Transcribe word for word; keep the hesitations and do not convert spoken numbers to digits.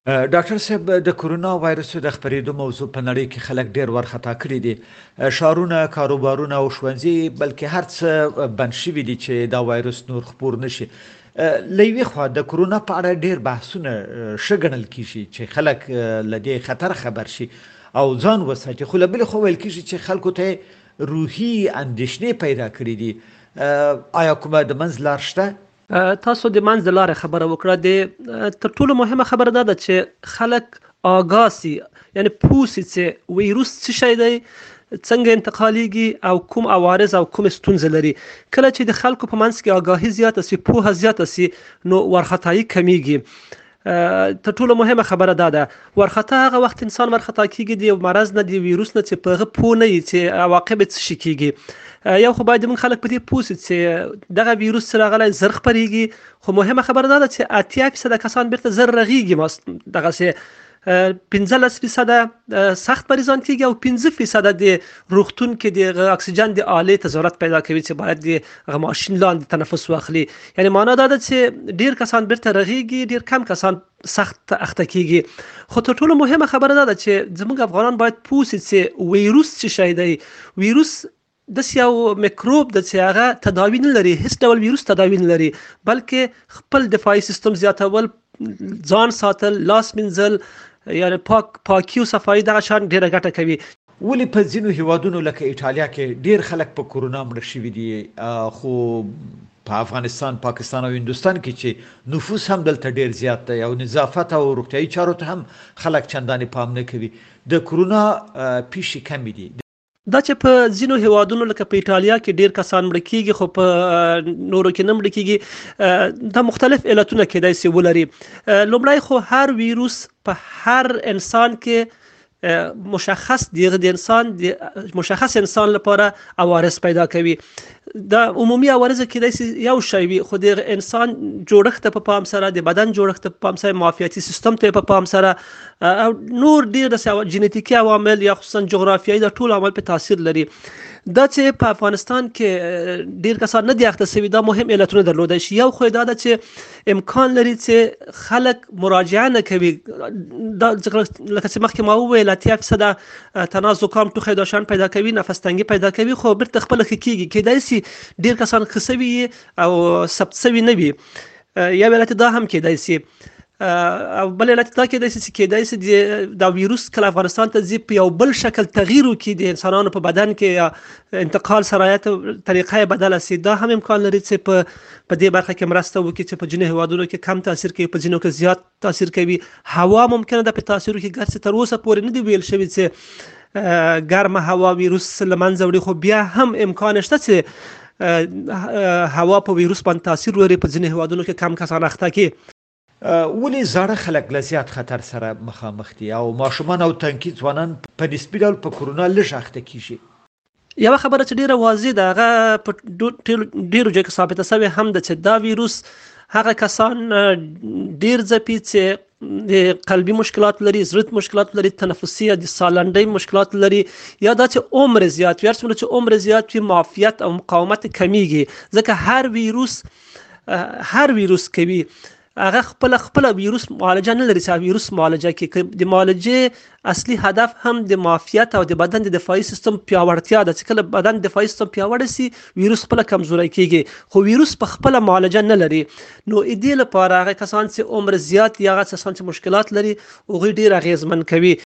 ډاکټر صاحب د کرونا وایرس د خپرېدو موضوع په نړۍ کې خلک ډېر وارخطا کړي دي. ښارونه، کاروبارونه او ښوونځي بلکې هر څه بند شوي دي چې دا وایرس نور خپور نشي. له یوې خوا د کرونا په اړه ډېر بحثونه ښه ګڼل کېږي چې خلک له دې خطر خبر شي او ځان وساتي، خو له بلې خوا ویل کېږي چې خلکو ته روحي اندېښنې پیدا کړي دي. آیا کومه د منځ لار شته؟ تاسو د منځ د لارې خبره وکړه. د تر ټولو مهمه خبره دا ده چې خلک آگاه سي، یعنی پوه سي چې ویروس څه شی دی، څنګه انتقالیږي او کوم عوارض او کوم ستونزې لري. کله چې د خلکو په منځ کې آگاهي زیاته سي، پوهه زیاته سي، نو وارخطایي کمیږي. تر ټولو مهمه خبره دا ده، وارخطا هغه وخت انسان وارخطا کیږي د یو مرض نه، د ویروس نه، چې په هغه پوه نه وي چې عواقب څه شي کیږي. یو خو باید موږ خلک په دې پوه سي چې دغه ویروس چې راغلی زر خپرېږي، خو مهمه خبره دا ده چې اتیا فیصده کسان بیرته زر رغېږي. دغسې پنځلس فیصده سخت مریضان کیږي او پنځه فیصده د روغتون کې د اکسیجن د آلې ته ضرورت پیدا کوي چې باید د هغه ماشین لاندې تنفس واخلي. یعنی معنا دا ده چې ډیر کسان بیرته رغېږي، ډیر کم کسان سخت اخته کیږي. خو تر ټولو مهمه خبره دا ده چې زموږ افغانان باید پوه سي چې ویروس څه شی دی. ویروس داسې یو میکروب ده چې هغه تداوی نه لري، هیڅ ډول ویروس تداوی نه لري، بلکې خپل دفاعي سیستم زیاتول، ځان ساتل، لاس مینځل، یعنی پاک پاکي او صفایي دغه شان ډیره ګټه کوي. ولې په ځینو هیوادونو لکه ایټالیا کې ډیر خلک په کرونا مړه شوي دي، خو په افغانستان، پاکستان او هندوستان کې چې نفوس هم دلته ډیر زیات دی او نظافت او روغتیایي چارو ته هم خلک چندانې پام نه کوي، د کرونا پیښې کمې دي. دا چې په ځینو هیوادونو لکه په ایټالیا کې ډیر کسان مړه کیږي، خو په نورو کې نه مړه کیږي، دا مختلف علتونه کېدای سي ولري. لومړی خو هر ویروس په هر انسان کې مشخص دی، د انسان د مشخص انسان لپاره عوارض پیدا کوي. دا عمومي عوارض کېدای سي یو شی وي، خو د انسان جوړښت ته په پام سره، د بدن جوړښت ته په پام سره، معافیتي سیستم ته په پام سره او نور ډیر د جینیتیکي عوامل یا خصوصا جغرافیایي د ټول عوامل په تاثیر لري. دا چې په افغانستان کې ډیر کسان نه دي اخته سوي، دا مهم علتونه درلودای شي. یو خو دا ده چې امکان لري چې خلک مراجعه نه کوي. دا لکه چې مخکې ما وویل اتیا فیصده تنه زکام، ټوخی، داشان پیدا کوي، نفس تنګي پیدا کوي، خو بیرته خپله ښه کیږي. کیدای سي ډیر کسان ښه سوي او ثبت سوي نه وي. یو علت دا هم کیدای سي، او بل علت دا کېدای سي چې کېدای سي دا ویروس کله افغانستان ته ځي په یو بل شکل تغییر وکړي د انسانانو په بدن کې، یا انتقال سرایت طریقه یې بدله سي. دا هم امکان لري چې په په دې برخه کې مرسته وکړي چې په ځینو هیوادونو کې کم تاثیر کوي، په ځینو کې زیات تاثیر کوي. هوا ممکنه ده په تاثیر وکړي، ګرچې تر اوسه پورې نه دي ویل شوي چې ګرمه هوا ویروس له منځه وړي، خو بیا هم امکان شته چې هوا په ویروس باندې تاثیر ولري، په ځینو هیوادونو کې کم کسان اخته کړي. ولې زاړه خلک له زیات خطر سره مخامخ دي او ماشومان او تنکي ځوانان په نسبي ډول په کرونا لږ اخته کیږي؟ یوه خبره چې ډیره واضح ده، هغه په ډیرو ځایو کې ثابته سوې هم ده چې دا ویروس هغه کسان ډیر ځپي چې د قلبي مشکلات لري، زړه مشکلات لري، تنفسي یا د ساه لنډۍ مشکلات لري، یا دا چې عمر زیات وي. هر څومره چې عمر زیات وي، معافیت او مقاومت کمیږي، ځکه هر ویروس هر ویروس کوي هغه خپل خپل ویروس معالجه نه لري چې ویروس معالجه کوي. د معالجې اصلي هدف هم د معافیت او د بدن د دفاعي سیستم پیاوړتیا ده، چې کله بدن دفاعي سیستم پیاوړی سي، ویروس خپل کمزوری کیږي، خو ویروس په خپل معالجه نه لري. نو دې لپاره هغه کسان چې عمر زیات یا هغه کسان چې مشکلات لري، هغوی ډیر اغیزمن کوي.